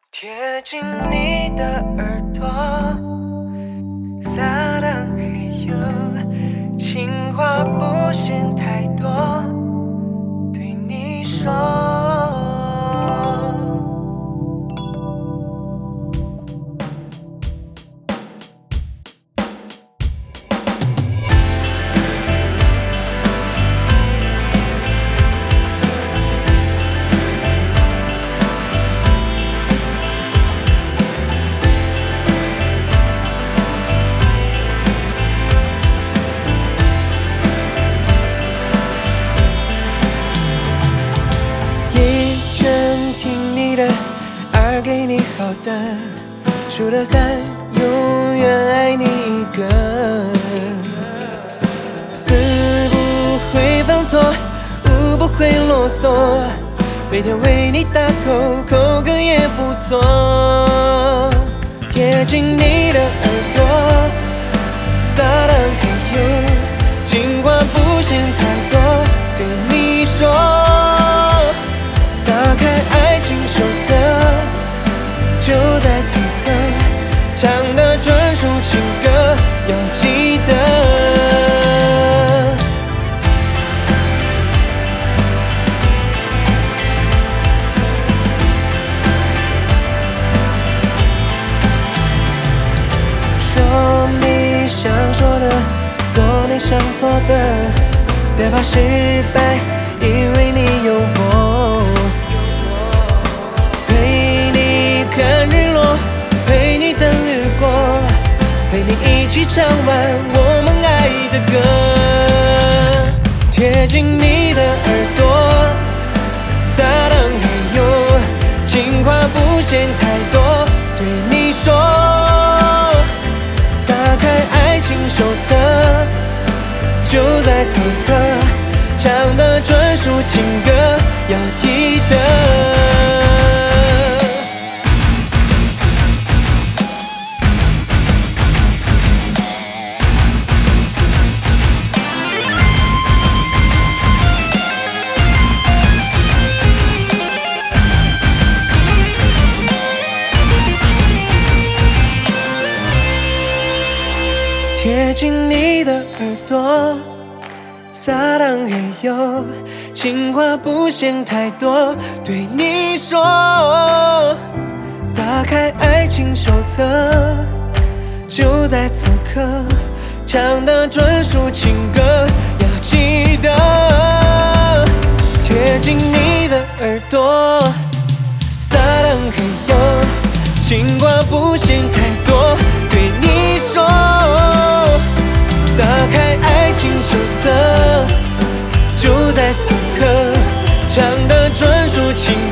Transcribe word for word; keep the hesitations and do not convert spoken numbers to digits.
贴近你的耳朵，撒浪嘿呦，情话不嫌太多，对你说。给你好的，数了三，永远爱你一个，四不会犯错，五不会啰嗦，每天为你打口口歌也不错，贴近你的耳朵，撒浪嘿呦，情话不嫌太多，对你说，打开爱情手册。就在此刻，唱的专属情歌，要记得。说你想说的，做你想做的，别怕失败，因为你有我。看日落，陪你等雨过，陪你一起唱完我们爱的歌，贴近你的耳朵，撒浪嘿呦，情话不嫌太多，对你说，打开爱情手册，就在此刻，唱的专属情歌，要记得。贴近你的耳朵，撒浪嘿呦，情话不嫌太多，对你说，打开爱情手册，就在此刻，唱的专属情歌，要记得，贴近你的耳朵，撒浪嘿呦，情话不嫌太多，对你说。打开爱情手册，就在此刻，唱的专属情歌。